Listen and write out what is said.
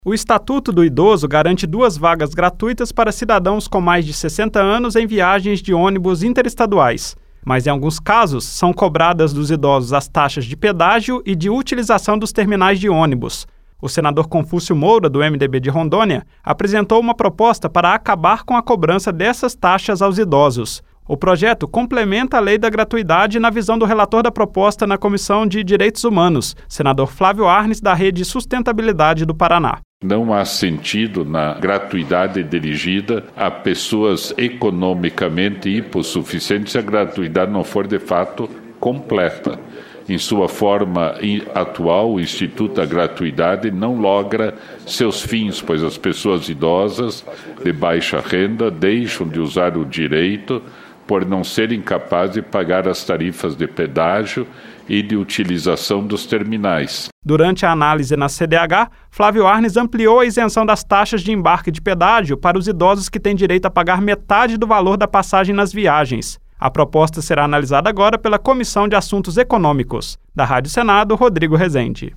O Estatuto do Idoso garante 2 vagas gratuitas para cidadãos com mais de 60 anos em viagens de ônibus interestaduais. Mas, em alguns casos, são cobradas dos idosos as taxas de pedágio e de utilização dos terminais de ônibus. O senador Confúcio Moura, do MDB de Rondônia, apresentou uma proposta para acabar com a cobrança dessas taxas aos idosos. O projeto complementa a lei da gratuidade na visão do relator da proposta na Comissão de Direitos Humanos, senador Flávio Arnes, da Rede Sustentabilidade do Paraná. Não há sentido na gratuidade dirigida a pessoas economicamente hipossuficientes se a gratuidade não for de fato completa. Em sua forma atual, o Instituto da Gratuidade não logra seus fins, pois as pessoas idosas de baixa renda deixam de usar o direito por não serem capazes de pagar as tarifas de pedágio e de utilização dos terminais. Durante a análise na CDH, Flávio Arnes ampliou a isenção das taxas de embarque de pedágio para os idosos que têm direito a pagar metade do valor da passagem nas viagens. A proposta será analisada agora pela Comissão de Assuntos Econômicos. Da Rádio Senado, Rodrigo Rezende.